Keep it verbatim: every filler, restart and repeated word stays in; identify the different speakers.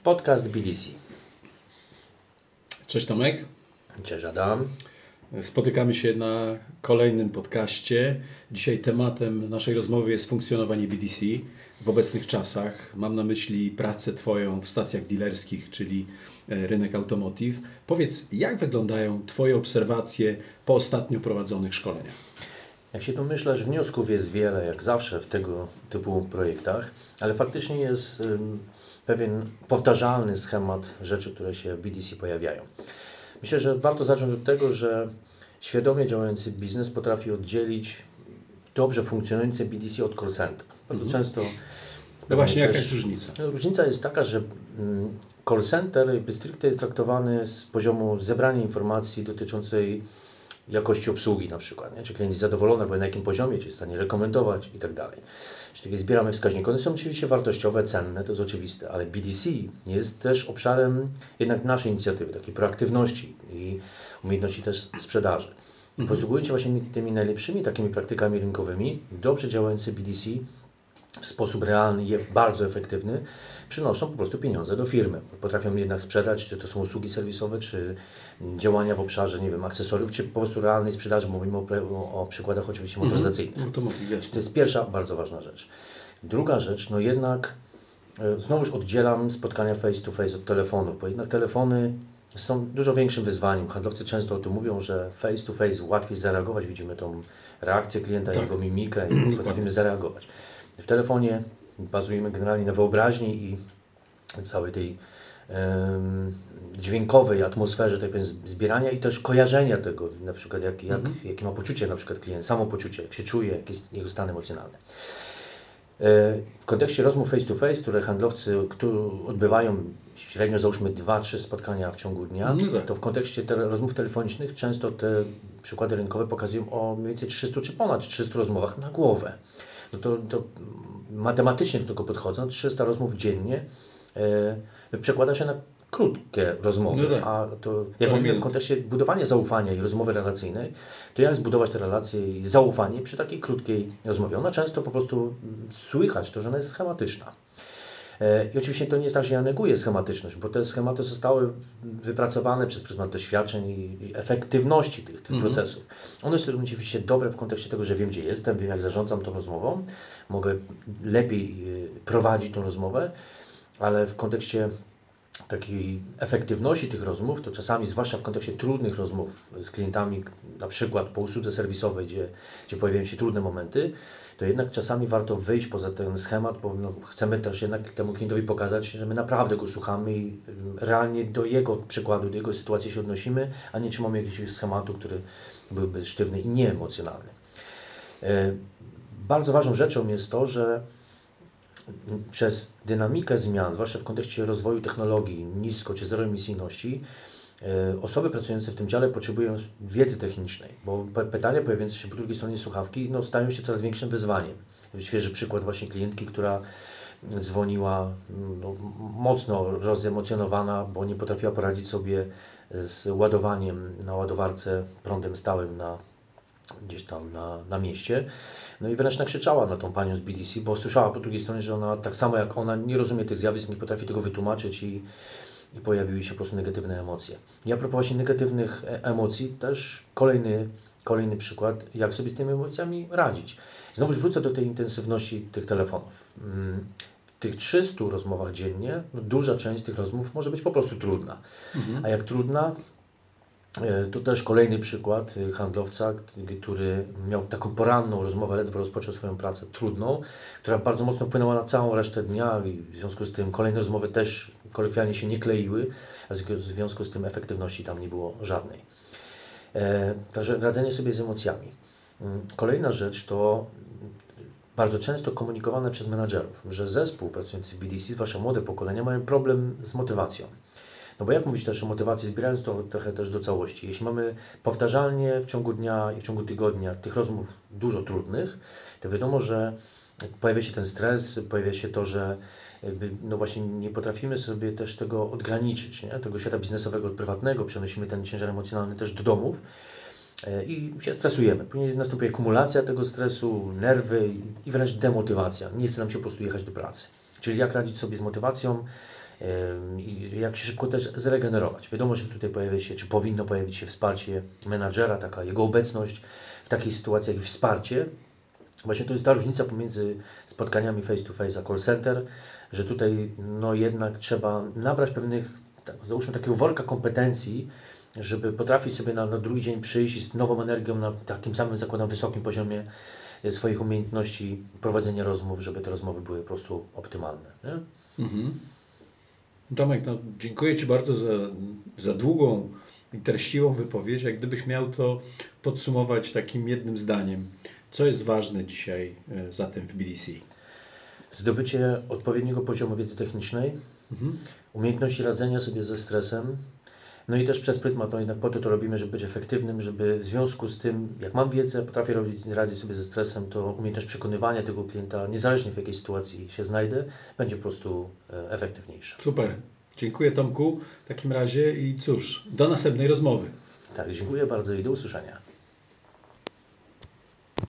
Speaker 1: Podcast B D C.
Speaker 2: Cześć Tomek.
Speaker 1: Cześć Adam.
Speaker 2: Spotykamy się na kolejnym podcaście. Dzisiaj tematem naszej rozmowy jest funkcjonowanie B D C w obecnych czasach. Mam na myśli pracę Twoją w stacjach dealerskich, czyli rynek automotive. Powiedz, jak wyglądają Twoje obserwacje po ostatnio prowadzonych szkoleniach?
Speaker 1: Jak się domyślasz, wniosków jest wiele, jak zawsze w tego typu projektach, ale faktycznie jest um, pewien powtarzalny schemat rzeczy, które się w B D C pojawiają. Myślę, że warto zacząć od tego, że świadomie działający biznes potrafi oddzielić dobrze funkcjonujące B D C od call center. Bardzo
Speaker 2: Mhm.
Speaker 1: często...
Speaker 2: No właśnie, jaka jest różnica?
Speaker 1: Różnica jest taka, że call center stricte jest traktowany z poziomu zebrania informacji dotyczącej jakości obsługi na przykład, nie? Czy klient jest zadowolony, albo na jakim poziomie, czy jest w stanie rekomendować i tak dalej. Czyli zbieramy wskaźniki. One są oczywiście wartościowe, cenne, to jest oczywiste, ale B D C jest też obszarem jednak naszej inicjatywy, takiej proaktywności i umiejętności też sprzedaży. Mhm. Posługując się właśnie tymi najlepszymi takimi praktykami rynkowymi, dobrze działający B D C w sposób realny i bardzo efektywny przynoszą po prostu pieniądze do firmy. Potrafią jednak sprzedać, czy to są usługi serwisowe, czy działania w obszarze, nie wiem, akcesoriów, czy po prostu realnej sprzedaży. Mówimy o, o, o przykładach oczywiście motoryzacyjnych.
Speaker 2: Mm-hmm.
Speaker 1: To jest pierwsza bardzo ważna rzecz. Druga rzecz, no jednak e, znowuż oddzielam spotkania face to face od telefonów, bo jednak telefony są dużo większym wyzwaniem. Handlowcy często o tym mówią, że face to face łatwiej zareagować. Widzimy tą reakcję klienta, tak. jego mimikę i potrafimy zareagować. W telefonie bazujemy generalnie na wyobraźni i całej tej um, dźwiękowej atmosferze, tak powiem, zbierania i też kojarzenia tego, na przykład jak, jak, mm-hmm. jakie ma poczucie na przykład klient, samopoczucie, jak się czuje, jaki jest jego stan emocjonalny. W kontekście rozmów face to face, które handlowcy które odbywają średnio załóżmy dwa trzy spotkania w ciągu dnia, no tak. to w kontekście te rozmów telefonicznych często te przykłady rynkowe pokazują o mniej więcej trzystu czy ponad trzystu rozmowach na głowę. No to, to matematycznie do tego podchodząc, trzysta rozmów dziennie e, przekłada się na krótkie rozmowy, no tak. a to jak mówimy w kontekście budowania zaufania i rozmowy relacyjnej, to jak zbudować te relacje i zaufanie przy takiej krótkiej rozmowie? Ona często po prostu słychać to, że ona jest schematyczna. E, I oczywiście to nie jest tak, że ja neguję schematyczność, bo te schematy zostały wypracowane przez pryzmat doświadczeń i, i efektywności tych, tych mm-hmm. procesów. One są oczywiście dobre w kontekście tego, że wiem, gdzie jestem, wiem, jak zarządzam tą rozmową, mogę lepiej y, prowadzić tą rozmowę, ale w kontekście takiej efektywności tych rozmów, to czasami, zwłaszcza w kontekście trudnych rozmów z klientami, na przykład po usłudze serwisowej, gdzie, gdzie pojawiają się trudne momenty, to jednak czasami warto wyjść poza ten schemat, bo no, chcemy też jednak temu klientowi pokazać, że my naprawdę go słuchamy i realnie do jego przykładu, do jego sytuacji się odnosimy, a nie trzymamy jakiegoś schematu, który byłby sztywny i nieemocjonalny. E, bardzo ważną rzeczą jest to, że przez dynamikę zmian, zwłaszcza w kontekście rozwoju technologii nisko czy zeroemisyjności, osoby pracujące w tym dziale potrzebują wiedzy technicznej, bo pytania pojawiające się po drugiej stronie słuchawki no, stają się coraz większym wyzwaniem. Świeży przykład właśnie klientki, która dzwoniła no, mocno rozemocjonowana, bo nie potrafiła poradzić sobie z ładowaniem na ładowarce prądem stałym na gdzieś tam na, na mieście. No i wręcz nakrzyczała na tą panią z B D C, bo słyszała po drugiej stronie, że ona tak samo jak ona nie rozumie tych zjawisk, nie potrafi tego wytłumaczyć i, i pojawiły się po prostu negatywne emocje. I a propos właśnie negatywnych emocji, też kolejny, kolejny przykład, jak sobie z tymi emocjami radzić. Znowu wrócę do tej intensywności tych telefonów. W tych trzystu rozmowach dziennie, no duża część tych rozmów może być po prostu trudna. Mhm. A jak trudna, to też kolejny przykład handlowca, który miał taką poranną rozmowę, ledwo rozpoczął swoją pracę trudną, która bardzo mocno wpłynęła na całą resztę dnia i w związku z tym kolejne rozmowy też kolokwialnie się nie kleiły, a w związku z tym efektywności tam nie było żadnej. E, także radzenie sobie z emocjami. Kolejna rzecz to bardzo często komunikowane przez menadżerów, że zespół pracujący w B D C, zwłaszcza młode pokolenia, mają problem z motywacją. No bo jak mówić też o motywacji, zbierając to trochę też do całości. Jeśli mamy powtarzalnie w ciągu dnia i w ciągu tygodnia tych rozmów dużo trudnych, to wiadomo, że pojawia się ten stres, pojawia się to, że jakby, no właśnie nie potrafimy sobie też tego odgraniczyć, nie? Tego świata biznesowego od prywatnego, przenosimy ten ciężar emocjonalny też do domów i się stresujemy. Później następuje kumulacja tego stresu, nerwy i wręcz demotywacja. Nie chce nam się po prostu jechać do pracy. Czyli jak radzić sobie z motywacją? i jak się szybko też zregenerować. Wiadomo, że tutaj pojawia się, czy powinno pojawić się wsparcie menadżera, taka jego obecność w takich sytuacjach i wsparcie. Właśnie to jest ta różnica pomiędzy spotkaniami face to face a call center, że tutaj no jednak trzeba nabrać pewnych, tak, załóżmy takiego worka kompetencji, żeby potrafić sobie na, na drugi dzień przyjść z nową energią na takim samym, zakładam, wysokim poziomie swoich umiejętności prowadzenia rozmów, żeby te rozmowy były po prostu optymalne. Nie?
Speaker 2: Mhm. Tomek, no, dziękuję Ci bardzo za, za długą i treściwą wypowiedź. Jak gdybyś miał to podsumować takim jednym zdaniem, co jest ważne dzisiaj e, zatem w B D C?
Speaker 1: Zdobycie odpowiedniego poziomu wiedzy technicznej, mhm. umiejętności radzenia sobie ze stresem, no i też przez pryzmat, no jednak po to to robimy, żeby być efektywnym, żeby w związku z tym, jak mam wiedzę, potrafię robić, radzić sobie ze stresem, to umiejętność przekonywania tego klienta, niezależnie w jakiej sytuacji się znajdę, będzie po prostu e, efektywniejsza.
Speaker 2: Super. Dziękuję, Tomku, w takim razie i cóż, do następnej rozmowy.
Speaker 1: Tak, dziękuję bardzo i do usłyszenia.